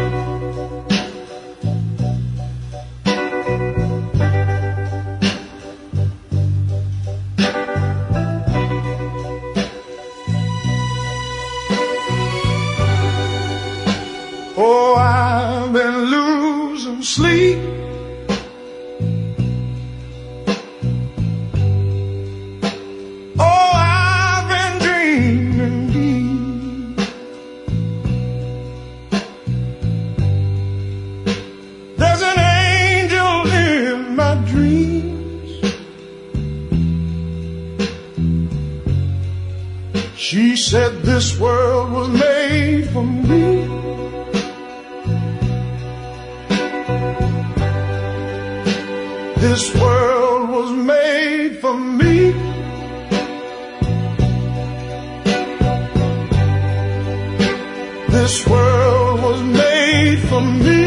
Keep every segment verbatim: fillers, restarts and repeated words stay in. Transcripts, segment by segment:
Oh, I've been losing sleep. Oh, I've been dreaming deep. There's an angel in my dreams. She said this world was made for me. This world was made for me. This world was made for me.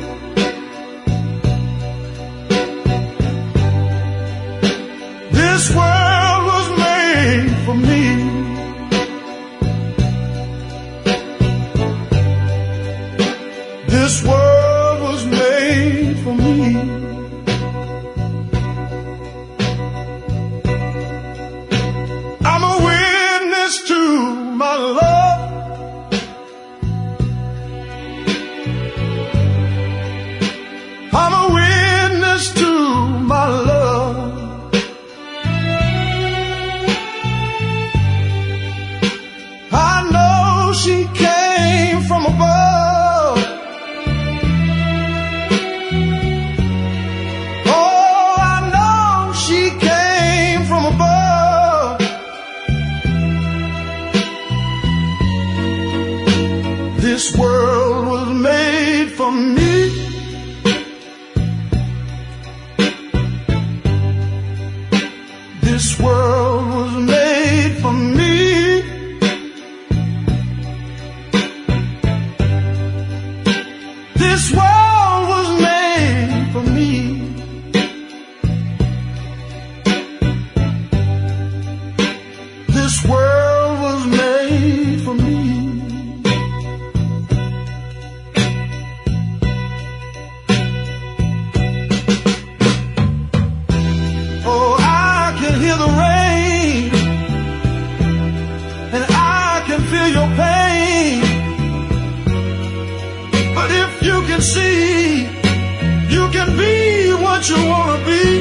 This world was made for me. This world was made for me. I'm a witness to my love. I'm a witness to my love. I know she came from above. Oh, I know she came from above. This world was made for me. This world was made for me. This world was made for me. This world was made for me. Oh, I can hear the rain, and I can feel your pain. But if you can see, you can be what you want to be.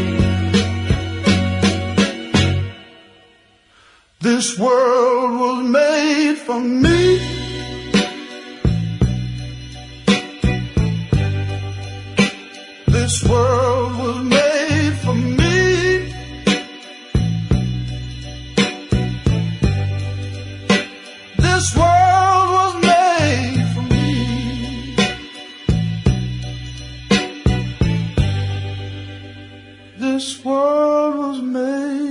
This world was made for me. This world was made for me. This world was made for me. This world was made